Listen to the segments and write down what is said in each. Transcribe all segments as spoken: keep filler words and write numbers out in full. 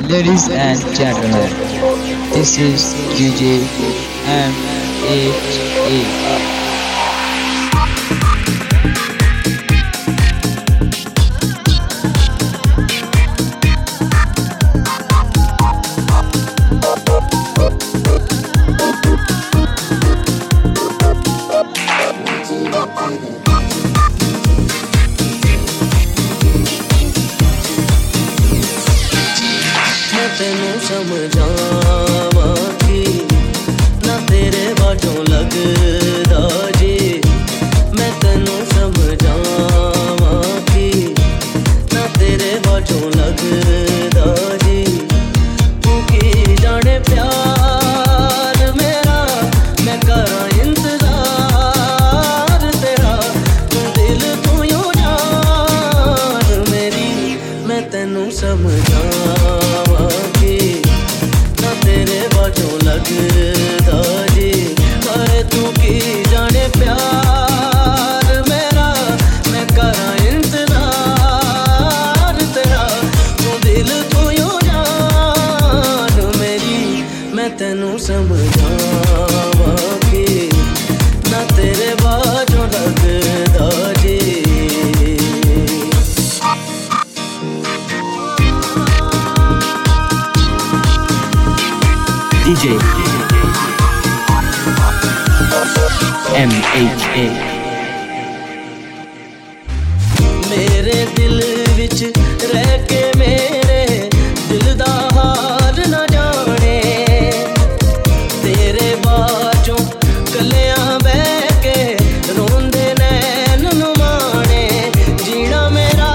Ladies and gentlemen, this is D J M H A. तेनू समझावा कि ना तेरे बाजों लगदा जी मैं तेनू समझावा कि ना तेरे बाजों लगदा जी तू की जाने प्यार मेरा मैं करां इंतजार तेरा तू दिल तू यूं जान मेरी मैं तेनू समझावा लगदा जी अरे तू की जाने प्यार मेरा मैं करां इंतजार तेरा तू दिल तू यूं जान मेरी मैं तेनू समझावा कि ना तेरे बाजों लगदा जी D J M H A मेरे दिल विच रह के मेरे दिल दा हाल ना जाने तेरे बाजों कलियां बह के रोंदे नैन नू माने जीना मेरा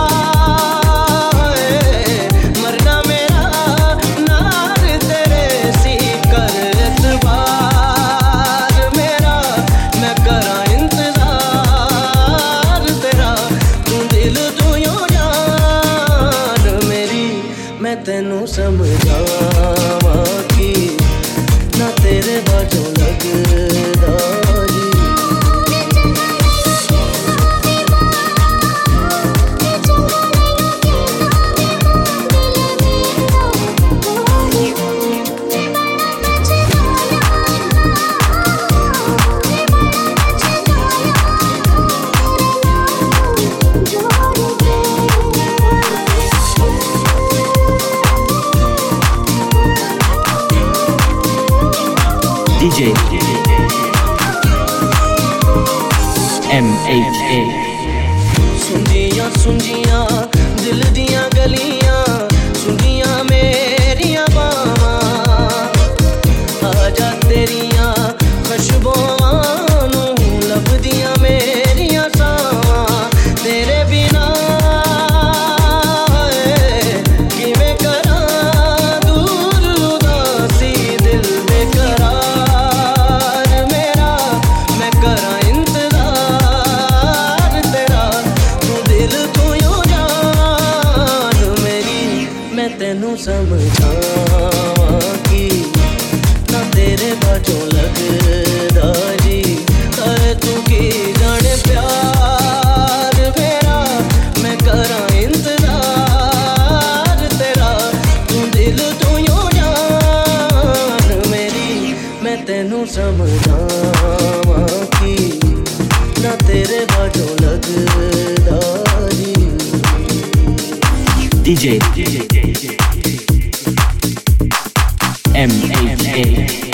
मरना मेरा नार तेरे सी कर एतबार मेरा मैं करां इंतजार तेरा तू दिल तू यूं जान मेरी मैं तेनू समझावा कि ना तेरे बाजों लगदा जी D J M H A सुंजियां सुंजियां दिल दियां गलियां सुंजियां मेरियां बावां आजा तेरियां खुशबुआं नू लभदियां मेरियां सावां तेरे बिना किवें करां दूर उदासी दिल बेकरार मेरा मैं करां इंतजार तेरा तू दिल तू यूं जान मेरी मैं तेनू समझावा कि ना तेरे बाजों लगदा जी अरे तू की जाने प्यार मेरा मैं करां इंतजार तेरा तू दिल तू यूं जान मेरी मैं तेनू समझावा कि ना तेरे बाजों लगदा जी D J M H A